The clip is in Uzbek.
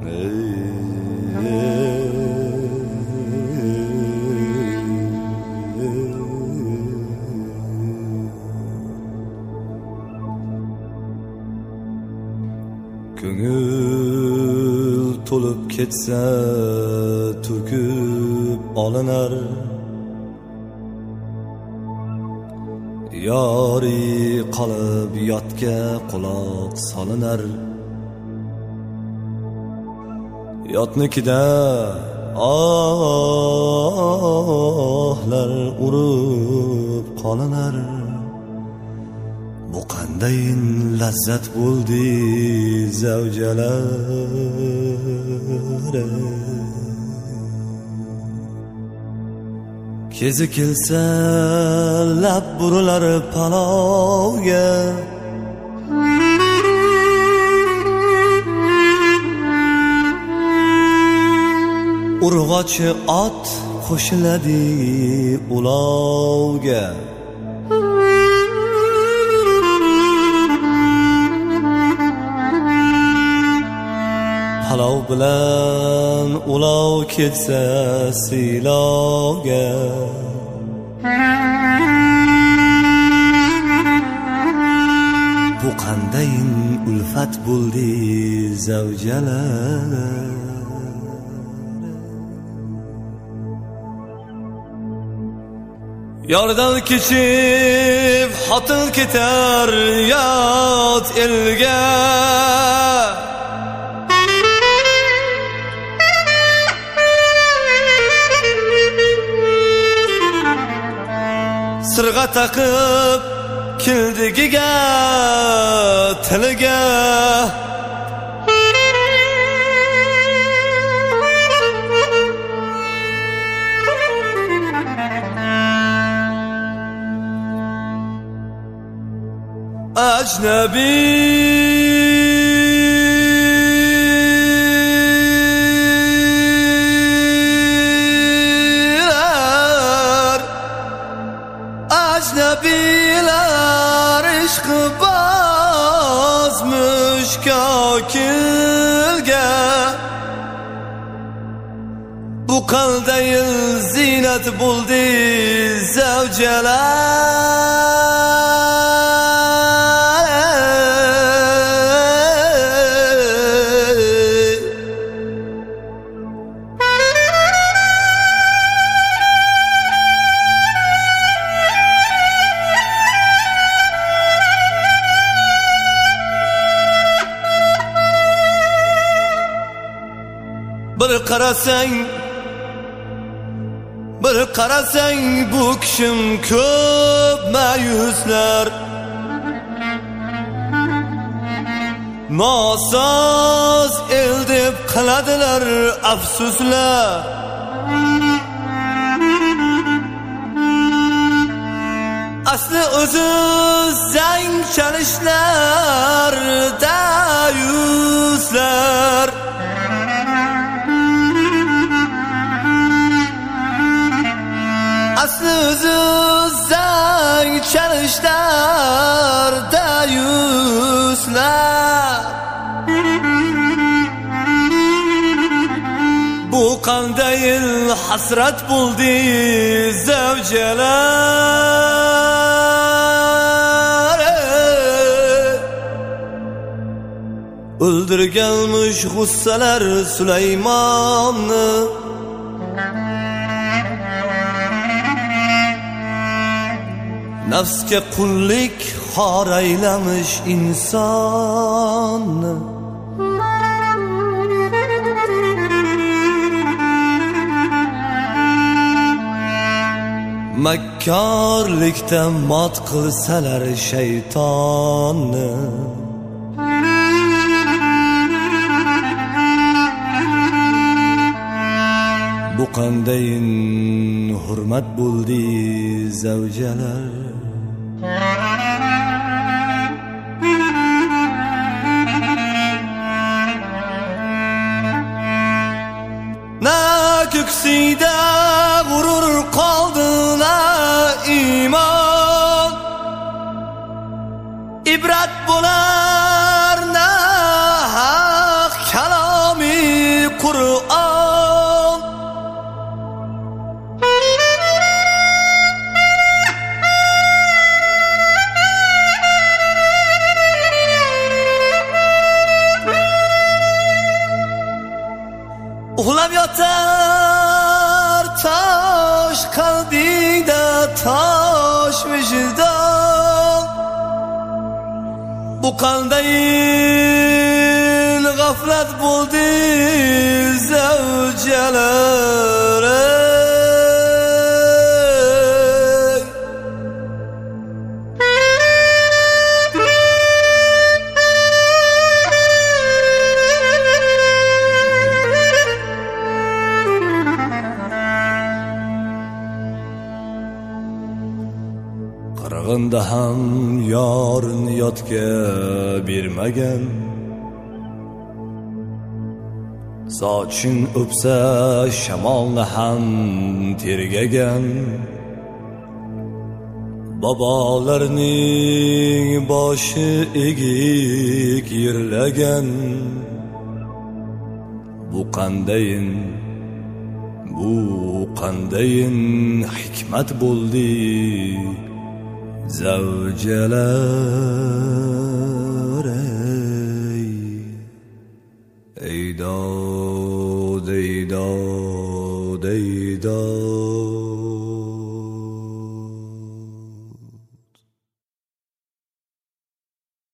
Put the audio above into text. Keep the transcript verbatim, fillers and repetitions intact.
Ko'ngil to'lib ketsa to'kib olinar, yori qolib yotga quloq solinar. Yotnikida ohlar urib qolinar. Bu qandayin lazzat bo'ldi zavjalar. Kezi kelsa lab burilar palovga, urg'ochi ot qo'shiladi ulovga. Palov bilan ulov ketsa silovga, bu qandayin ulfat bo'ldi zavjalar. Yordan kechib xotin ketar yot elga, sirg'a taqib kildigiga tiliga. Ajnabiler, ajnabiler ishqi bozmuş kokilga. Bu qandayin zinat bo'ldi zavjalar. Bir qarasang, bir qarasang bu kishim ko'p ma'yuslar. Nosoz el deb qiladilar afsuslar. Asli o'zi zang chalishlar dayuslar. Asli o'zi zang chalishlar dayuslar. Bu qandayin hasrat bo'ldi zavjalar. O'ldirganmish g'ussalar Sulaymonni, nafsga qullik xor aylamish insonni. Makkorlikda mot qilsalar shaytonni. Bu qandayin hurmat bo'ldi zavjalar. Na ko'ksida g'urur qoldi, na iymon. Ibrat bo'lar na haq kalomi. Qur'on. Uxlab yotar tosh qalbingda tosh vijdon. Bu qanday g'aflat bo'ldi zavjalar. Qirg'inda ham yorini yotga bermagan, sochin o'psa shamolni ham tergagan. Bobolarning boshi egik yerlagan. Bu qandayin, bu qandayin hikmat bo'ldi zavjalar.